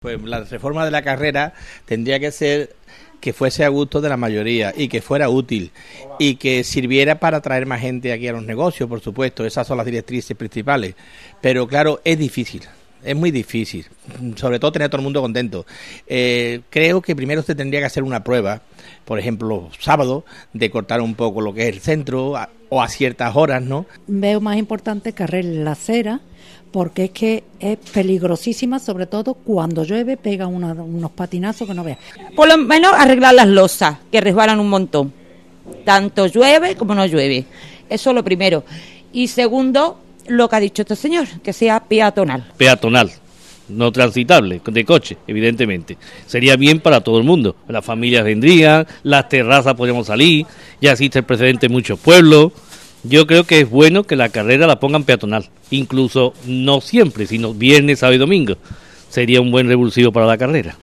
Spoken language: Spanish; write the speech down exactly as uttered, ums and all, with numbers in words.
Pues la reforma de la carrera tendría que ser que fuese a gusto de la mayoría y que fuera útil y que sirviera para atraer más gente aquí a los negocios, por supuesto. Esas son las directrices principales. Pero claro, es difícil, es muy difícil, sobre todo tener a todo el mundo contento. Eh, creo que primero se tendría que hacer una prueba, por ejemplo, sábado, de cortar un poco lo que es el centro a, o a ciertas horas, ¿no? Veo más importante que arreglen la acera, porque es que es peligrosísima, sobre todo cuando llueve, pega una, unos patinazos que no veas. Por lo menos arreglar las losas, que resbalan un montón. Tanto llueve como no llueve. Eso es lo primero. Y segundo, lo que ha dicho este señor, que sea peatonal. Peatonal, no transitable, de coche, evidentemente. Sería bien para todo el mundo. Las familias vendrían, las terrazas podríamos salir, ya existe el precedente en muchos pueblos. Yo creo que es bueno que la carrera la pongan peatonal, incluso no siempre, sino viernes, sábado y domingo. Sería un buen revulsivo para la carrera.